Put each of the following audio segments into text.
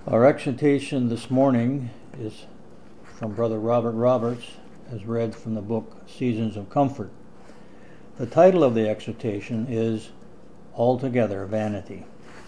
Our exhortation this morning is from Brother Robert Roberts, as read from the book Seasons of Comfort. The title of the exhortation is Altogether Vanity.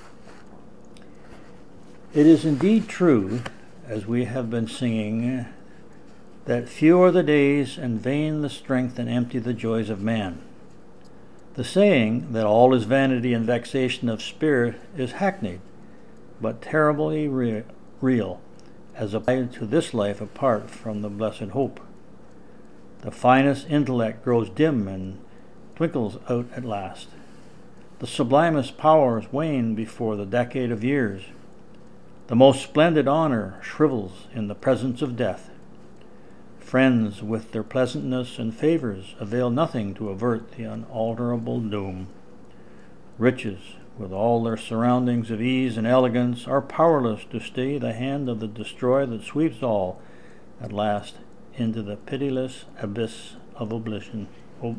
It is indeed true, as we have been singing, that few are the days and vain the strength and empty the joys of man. The saying that all is vanity and vexation of spirit is hackneyed, but terribly real, as applied to this life apart from the blessed hope. The finest intellect grows dim and twinkles out at last. The sublimest powers wane before the decade of years. The most splendid honor shrivels in the presence of death. Friends with their pleasantness and favors avail nothing to avert the unalterable doom. Riches, with all their surroundings of ease and elegance, are powerless to stay the hand of the destroyer that sweeps all, at last, into the pitiless abyss of oblivion.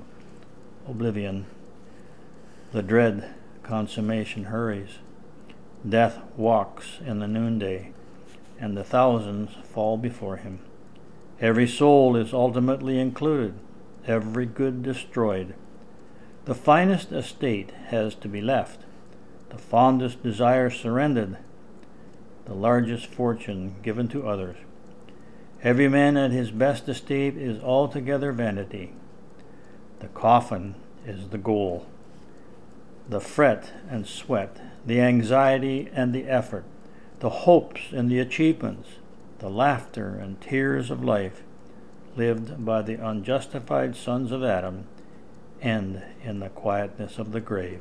The dread consummation hurries. Death walks in the noonday, and the thousands fall before him. Every soul is ultimately included, every good destroyed. The finest estate has to be left, the fondest desire surrendered, the largest fortune given to others. Every man at his best estate is altogether vanity. The coffin is the goal. The fret and sweat, the anxiety and the effort, the hopes and the achievements, the laughter and tears of life lived by the unjustified sons of Adam end in the quietness of the grave.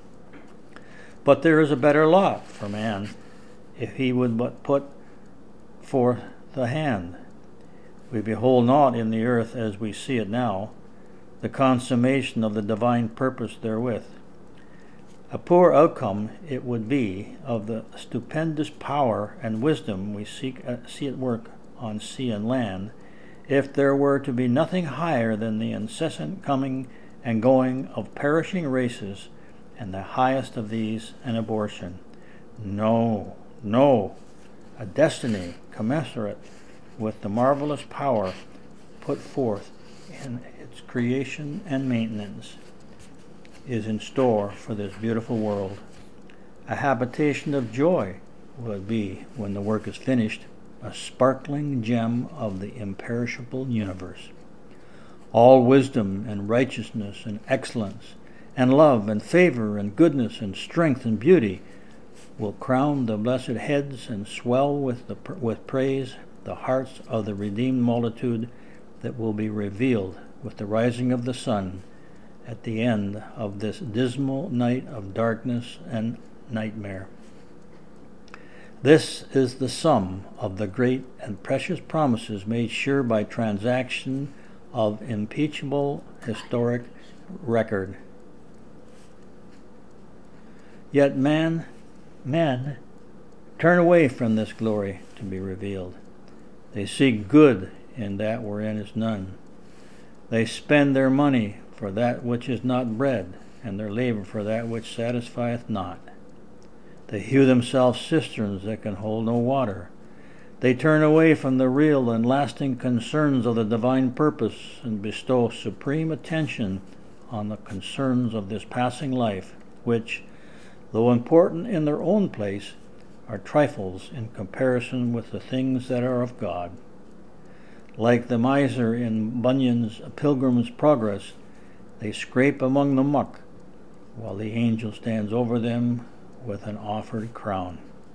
But there is a better lot for man if he would but put forth the hand. We behold not in the earth as we see it now, the consummation of the divine purpose therewith. A poor outcome it would be of the stupendous power and wisdom we see at work on sea and land, if there were to be nothing higher than the incessant coming and going of perishing races, and the highest of these an abortion. No, a destiny commensurate with the marvelous power put forth in its creation and maintenance is in store for this beautiful world. A habitation of joy will it be when the work is finished, a sparkling gem of the imperishable universe. All wisdom and righteousness and excellence and love and favor and goodness and strength and beauty will crown the blessed heads and swell with praise the hearts of the redeemed multitude that will be revealed with the rising of the sun at the end of this dismal night of darkness and nightmare. This is the sum of the great and precious promises made sure by transaction of impeachable historic record. Yet men turn away from this glory to be revealed. They seek good in that wherein is none. They spend their money for that which is not bread, and their labor for that which satisfieth not. They hew themselves cisterns that can hold no water. They turn away from the real and lasting concerns of the divine purpose and bestow supreme attention on the concerns of this passing life, which, though important in their own place, are trifles in comparison with the things that are of God. Like the miser in Bunyan's Pilgrim's Progress, they scrape among the muck, while the angel stands over them with an offered crown.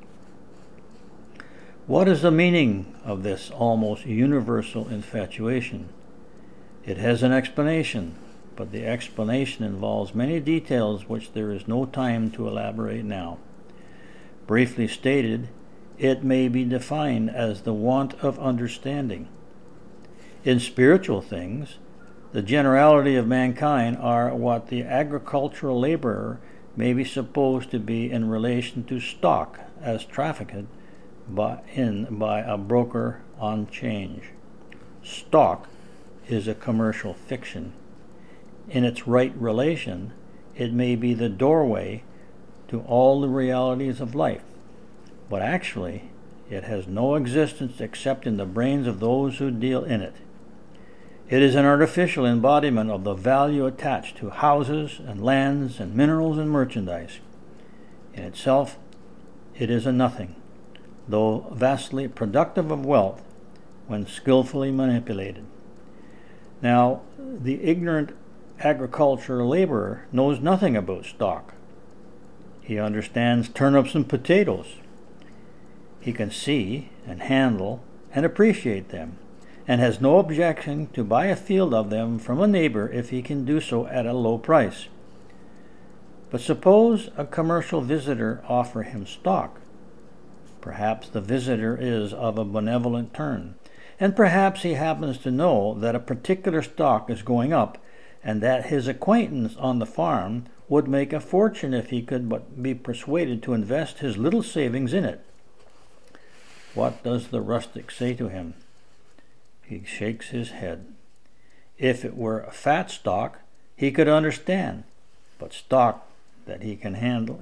What is the meaning of this almost universal infatuation? It has an explanation, but the explanation involves many details which there is no time to elaborate now. Briefly stated, it may be defined as the want of understanding. In spiritual things, the generality of mankind are what the agricultural laborer may be supposed to be in relation to stock as trafficked by a broker on change. Stock is a commercial fiction. In its right relation, it may be the doorway to all the realities of life, but actually It has no existence except in the brains of those who deal in it. It is an artificial embodiment of the value attached to houses and lands and minerals and merchandise. In itself, it is a nothing, though vastly productive of wealth when skillfully manipulated. Now, the ignorant agricultural laborer knows nothing about stock. He understands turnips and potatoes. He can see and handle and appreciate them, and has no objection to buy a field of them from a neighbor if he can do so at a low price. But suppose a commercial visitor offer him stock. Perhaps the visitor is of a benevolent turn, and perhaps he happens to know that a particular stock is going up, and that his acquaintance on the farm would make a fortune if he could but be persuaded to invest his little savings in it. What does the rustic say to him? He shakes his head. If it were a fat stock, he could understand, but stock that he can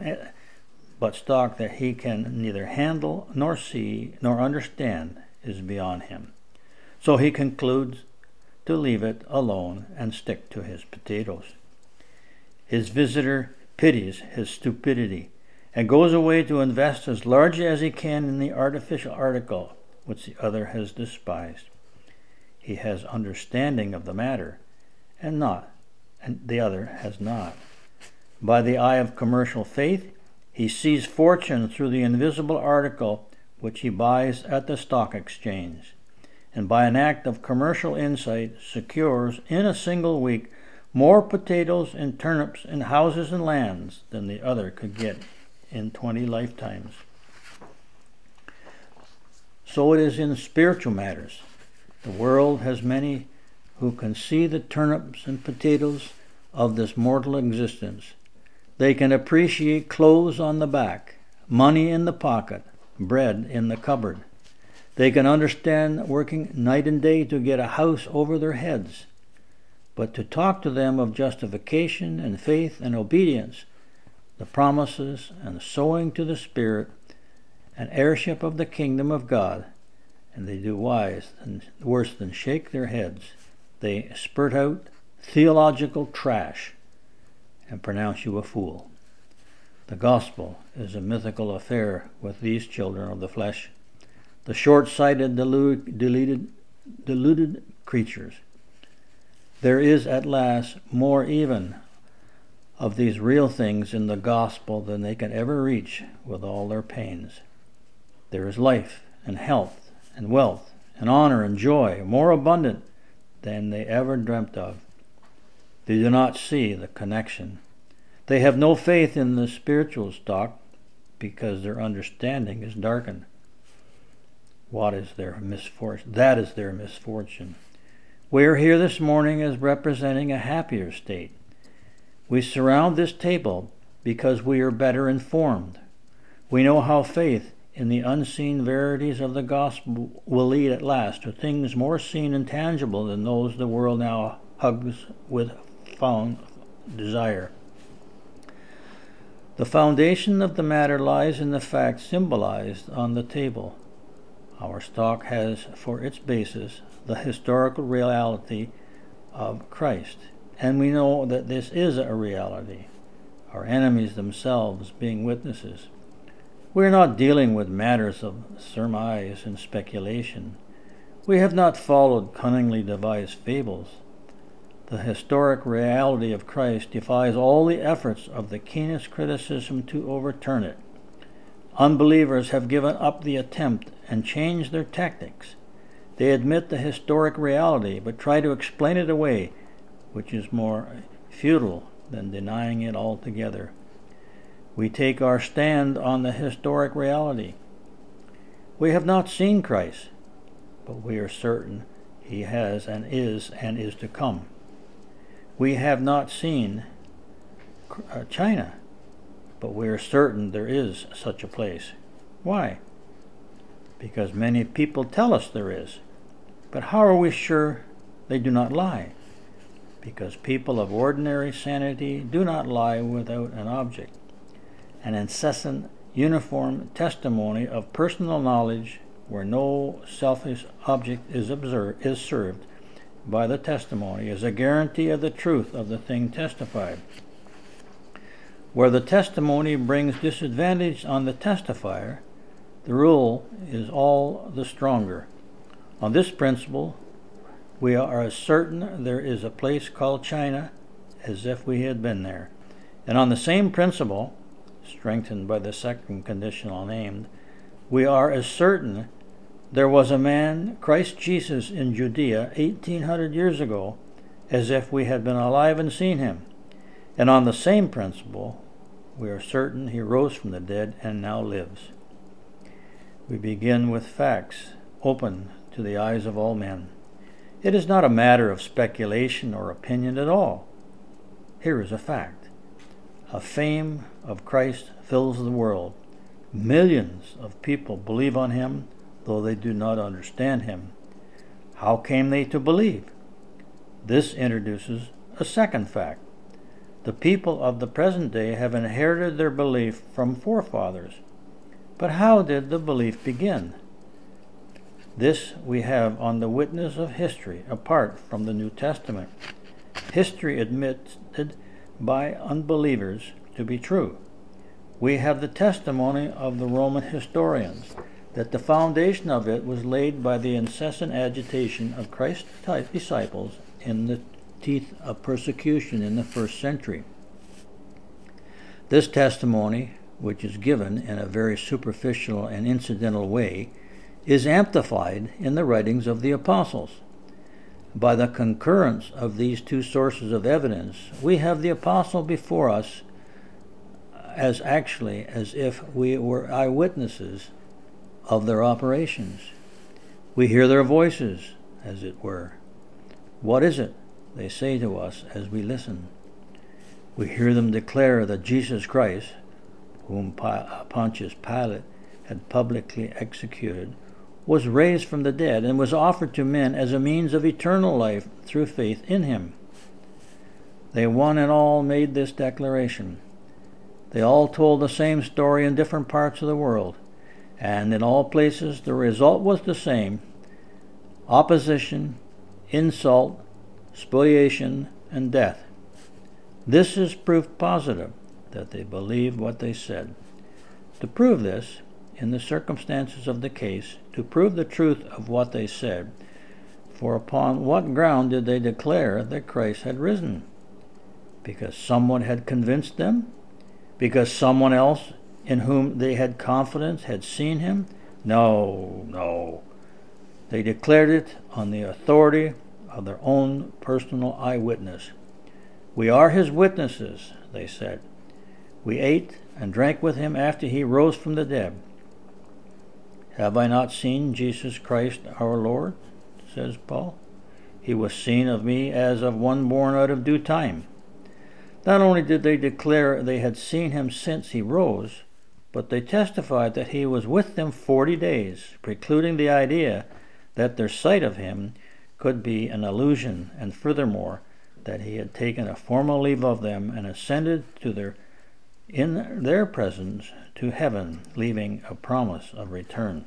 neither handle nor see nor understand is beyond him. So he concludes to leave it alone and stick to his potatoes. His visitor pities his stupidity and goes away to invest as largely as he can in the artificial article which the other has despised. He has understanding of the matter, and the other has not. By the eye of commercial faith, he sees fortune through the invisible article which he buys at the stock exchange, and by an act of commercial insight secures in a single week more potatoes and turnips in houses and lands than the other could get in 20 lifetimes. So it is in spiritual matters. The world has many who can see the turnips and potatoes of this mortal existence. They can appreciate clothes on the back, money in the pocket, bread in the cupboard. They can understand working night and day to get a house over their heads. But to talk to them of justification and faith and obedience, the promises and sowing to the Spirit, and heirship of the kingdom of God, and they do worse than shake their heads. They spurt out theological trash and pronounce you a fool. The gospel is a mythical affair with these children of the flesh, the short-sighted, deluded creatures. There is at last more even of these real things in the gospel than they can ever reach with all their pains. There is life and health and wealth and honor and joy more abundant than they ever dreamt of. They do not see the connection. They have no faith in the spiritual stock because their understanding is darkened. What is their misfortune? That is their misfortune. We are here this morning as representing a happier state. We surround this table because we are better informed. We know how faith in the unseen verities of the gospel will lead at last to things more seen and tangible than those the world now hugs with fond desire. The foundation of the matter lies in the fact symbolized on the table. Our stock has for its basis the historical reality of Christ, and we know that this is a reality, our enemies themselves being witnesses. We are not dealing with matters of surmise and speculation. We have not followed cunningly devised fables. The historic reality of Christ defies all the efforts of the keenest criticism to overturn it. Unbelievers have given up the attempt and changed their tactics. They admit the historic reality, but try to explain it away, which is more futile than denying it altogether. We take our stand on the historic reality. We have not seen Christ, but we are certain he has and is to come. We have not seen China, but we are certain there is such a place. Why? Because many people tell us there is. But how are we sure they do not lie? Because people of ordinary sanity do not lie without an object. An incessant uniform testimony of personal knowledge where no selfish object is served by the testimony is a guarantee of the truth of the thing testified. Where the testimony brings disadvantage on the testifier, the rule is all the stronger. On this principle, we are as certain there is a place called China as if we had been there. And on the same principle, strengthened by the second conditional named, we are as certain there was a man, Christ Jesus, in Judea 1800 years ago, as if we had been alive and seen him. And on the same principle, we are certain he rose from the dead and now lives. We begin with facts open to the eyes of all men. It is not a matter of speculation or opinion at all. Here is a fact. A fame of Christ fills the world. Millions of people believe on him, though they do not understand him. How came they to believe? This introduces a second fact. The people of the present day have inherited their belief from forefathers. But how did the belief begin? This we have on the witness of history, apart from the New Testament. History admitted by unbelievers to be true. We have the testimony of the Roman historians that the foundation of it was laid by the incessant agitation of Christ's disciples in the teeth of persecution in the first century. This testimony, which is given in a very superficial and incidental way, is amplified in the writings of the apostles. By the concurrence of these two sources of evidence, we have the apostle before us as if we were eyewitnesses of their operations. We hear their voices, as it were. What is it they say to us as we listen? We hear them declare that Jesus Christ, whom Pontius Pilate had publicly executed, was raised from the dead and was offered to men as a means of eternal life through faith in him. They one and all made this declaration. They all told the same story in different parts of the world, and in all places the result was the same: opposition, insult, spoliation, and death. This is proof positive that they believed what they said. To prove this, in the circumstances of the case, to prove the truth of what they said, for upon what ground did they declare that Christ had risen? Because someone had convinced them? Because someone else in whom they had confidence had seen him? No. They declared it on the authority of their own personal eyewitness. We are his witnesses, they said. We ate and drank with him after he rose from the dead. Have I not seen Jesus Christ our Lord? Says Paul. He was seen of me as of one born out of due time. Not only did they declare they had seen him since he rose, but they testified that he was with them 40 days, precluding the idea that their sight of him could be an illusion, and furthermore, that he had taken a formal leave of them and ascended in their presence to heaven, leaving a promise of return.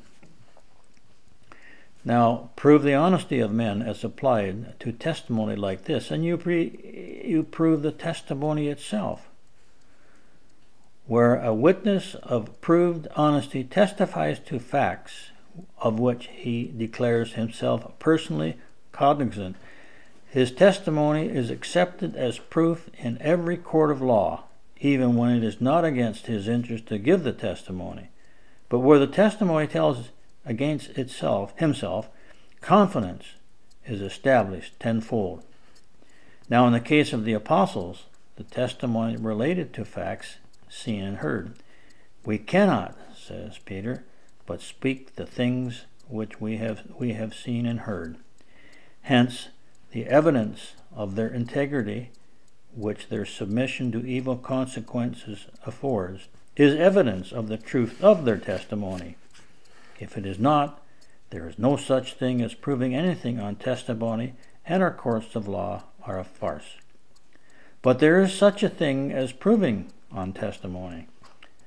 Now, prove the honesty of men as applied to testimony like this, and you prove the testimony itself. Where a witness of proved honesty testifies to facts of which he declares himself personally cognizant, his testimony is accepted as proof in every court of law, even when it is not against his interest to give the testimony. But where the testimony tells against himself, confidence is established tenfold. Now, in the case of the apostles, the testimony related to facts seen and heard. We cannot, says Peter, but speak the things which we have seen and heard. Hence, the evidence of their integrity, which their submission to evil consequences affords, is evidence of the truth of their testimony. If it is not, there is no such thing as proving anything on testimony, and our courts of law are a farce. But there is such a thing as proving on testimony,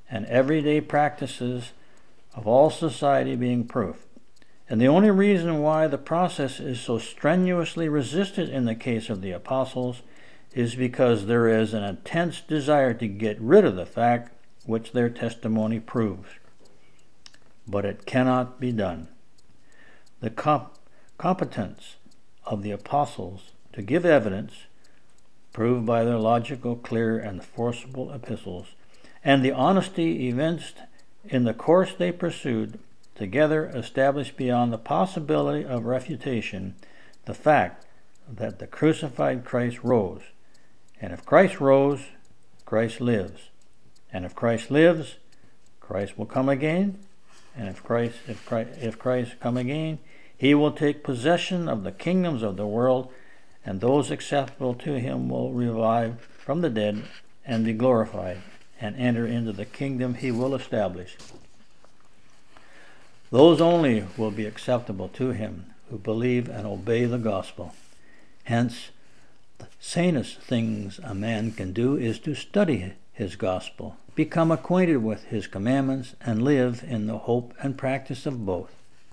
and everyday practices of all society being proof. And the only reason why the process is so strenuously resisted in the case of the apostles is because there is an intense desire to get rid of the fact which their testimony proves. But it cannot be done. The competence of the apostles to give evidence, proved by their logical, clear, and forcible epistles, and the honesty evinced in the course they pursued, together established beyond the possibility of refutation the fact that the crucified Christ rose. And if Christ rose, Christ lives. And if Christ lives, Christ will come again. And if Christ come again, he will take possession of the kingdoms of the world, and those acceptable to him will revive from the dead and be glorified and enter into the kingdom he will establish. Those only will be acceptable to him who believe and obey the gospel. Hence, the sanest things a man can do is to study his gospel, become acquainted with his commandments, and live in the hope and practice of both.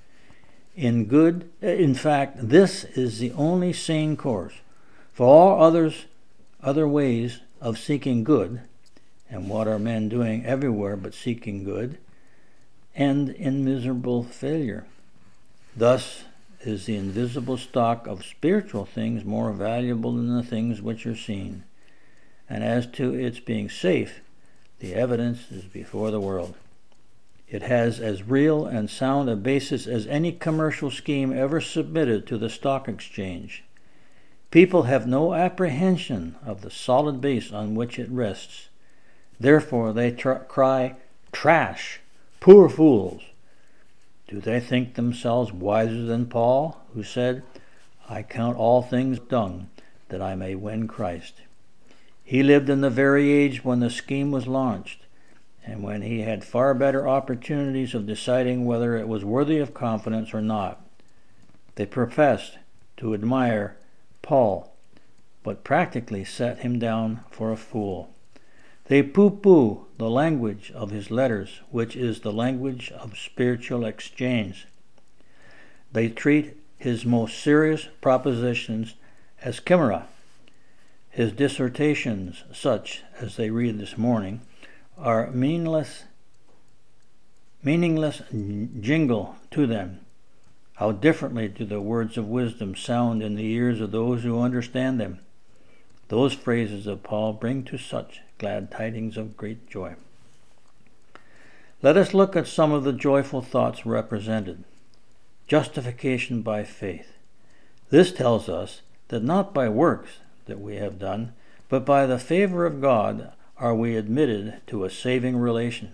In fact, this is the only sane course. For all other ways of seeking good, and what are men doing everywhere but seeking good, end in miserable failure. Thus is the invisible stock of spiritual things more valuable than the things which are seen. And as to its being safe, the evidence is before the world. It has as real and sound a basis as any commercial scheme ever submitted to the stock exchange. People have no apprehension of the solid base on which it rests. Therefore they cry, "Trash! Poor fools!" Do they think themselves wiser than Paul, who said, "I count all things dung, that I may win Christ"? He lived in the very age when the scheme was launched, and when he had far better opportunities of deciding whether it was worthy of confidence or not. They professed to admire Paul, but practically set him down for a fool. They pooh-pooh the language of his letters, which is the language of spiritual exchange. They treat his most serious propositions as chimera. His dissertations, such as they read this morning, are meaningless jingle to them. How differently do the words of wisdom sound in the ears of those who understand them. Those phrases of Paul bring to such glad tidings of great joy. Let us look at some of the joyful thoughts represented. Justification by faith. This tells us that not by works that we have done, but by the favor of God are we admitted to a saving relation.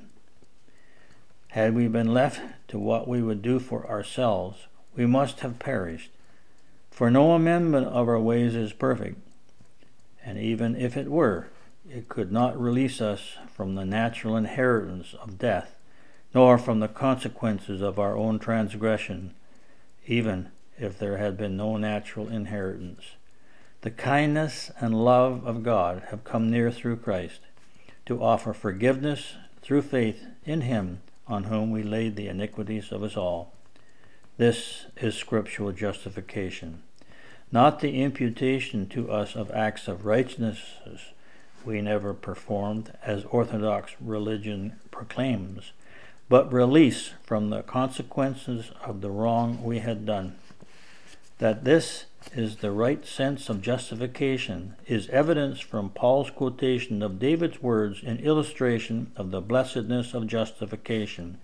Had we been left to what we would do for ourselves, we must have perished. For no amendment of our ways is perfect, and even if it were, it could not release us from the natural inheritance of death, nor from the consequences of our own transgression, even if there had been no natural inheritance. The kindness and love of God have come near through Christ, to offer forgiveness through faith in him on whom we laid the iniquities of us all. This is scriptural justification, not the imputation to us of acts of righteousness we never performed, as Orthodox religion proclaims, but release from the consequences of the wrong we had done. That this is the right sense of justification is evidence from Paul's quotation of David's words in illustration of the blessedness of justification.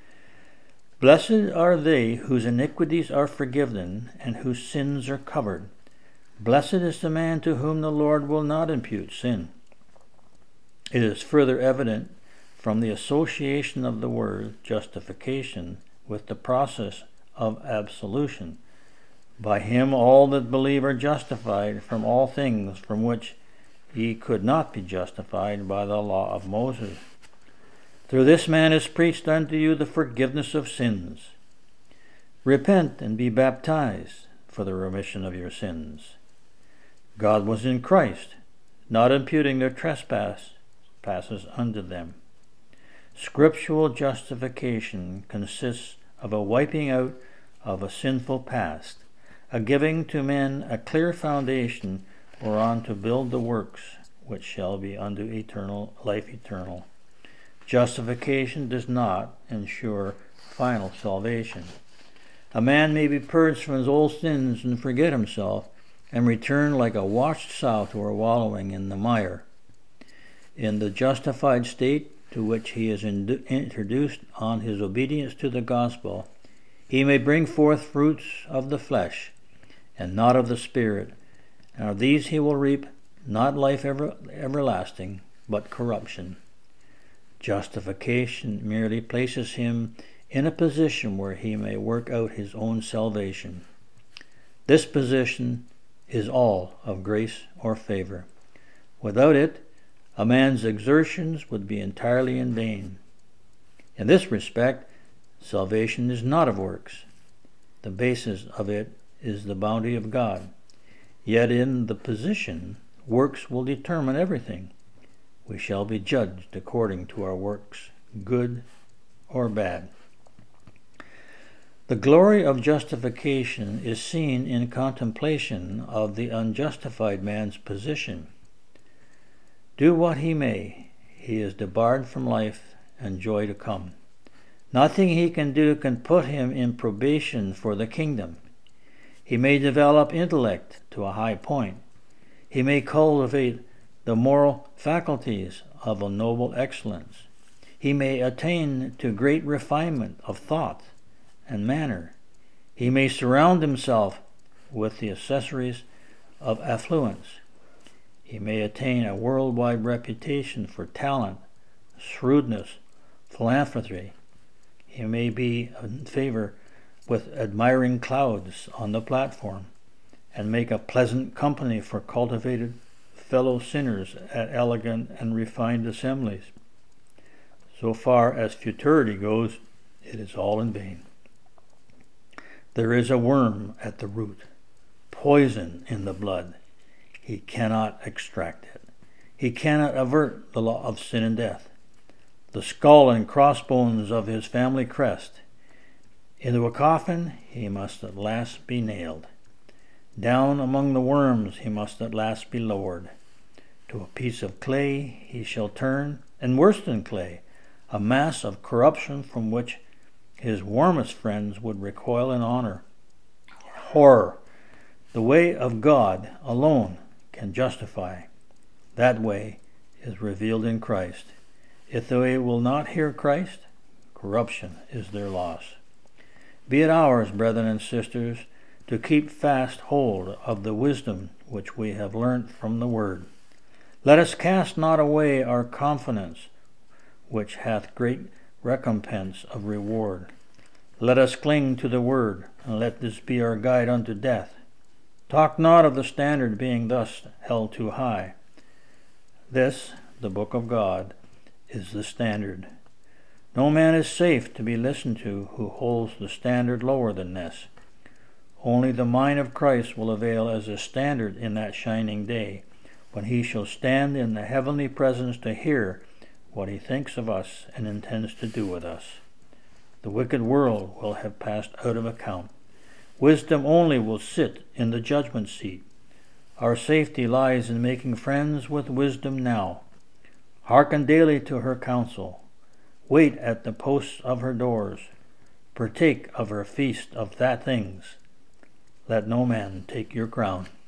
Blessed are they whose iniquities are forgiven and whose sins are covered. Blessed is the man to whom the Lord will not impute sin. It is further evident from the association of the word justification with the process of absolution. By him all that believe are justified from all things from which ye could not be justified by the law of Moses. Through this man is preached unto you the forgiveness of sins. Repent and be baptized for the remission of your sins. God was in Christ, not imputing their trespasses unto them. Scriptural justification consists of a wiping out of a sinful past, a giving to men a clear foundation whereon to build the works which shall be unto eternal life eternal. Justification does not ensure final salvation. A man may be purged from his old sins and forget himself, and return like a washed sow to her wallowing in the mire. In the justified state to which he is introduced on his obedience to the gospel, he may bring forth fruits of the flesh, and not of the Spirit, and of these he will reap not life everlasting, but corruption. Justification merely places him in a position where he may work out his own salvation. This position is all of grace or favor. Without it, a man's exertions would be entirely in vain. In this respect, salvation is not of works. The basis of it is the bounty of God. Yet in the position, works will determine everything. We shall be judged according to our works, good or bad. The glory of justification is seen in contemplation of the unjustified man's position. Do what he may, he is debarred from life and joy to come. Nothing he can do can put him in probation for the kingdom. He may develop intellect to a high point. He may cultivate the moral faculties of a noble excellence. He may attain to great refinement of thought and manner. He may surround himself with the accessories of affluence. He may attain a worldwide reputation for talent, shrewdness, philanthropy. He may be in favor with admiring crowds on the platform, and make a pleasant company for cultivated fellow sinners at elegant and refined assemblies. So far as futurity goes, it is all in vain. There is a worm at the root, poison in the blood. He cannot extract it. He cannot avert the law of sin and death. The skull and crossbones of his family crest. Into a coffin he must at last be nailed. Down among the worms he must at last be lowered. To a piece of clay he shall turn, and worse than clay, a mass of corruption from which his warmest friends would recoil in honor. Horror! The way of God alone can justify. That way is revealed in Christ. If they will not hear Christ, corruption is their loss. Be it ours, brethren and sisters, to keep fast hold of the wisdom which we have learnt from the Word. Let us cast not away our confidence, which hath great recompense of reward. Let us cling to the Word, and let this be our guide unto death. Talk not of the standard being thus held too high. This, the book of God, is the standard. No man is safe to be listened to who holds the standard lower than this. Only the mind of Christ will avail as a standard in that shining day, when he shall stand in the heavenly presence to hear what he thinks of us and intends to do with us. The wicked world will have passed out of account. Wisdom only will sit in the judgment seat. Our safety lies in making friends with wisdom now. Hearken daily to her counsel. Wait at the posts of her doors. Partake of her feast of that things. Let no man take your crown.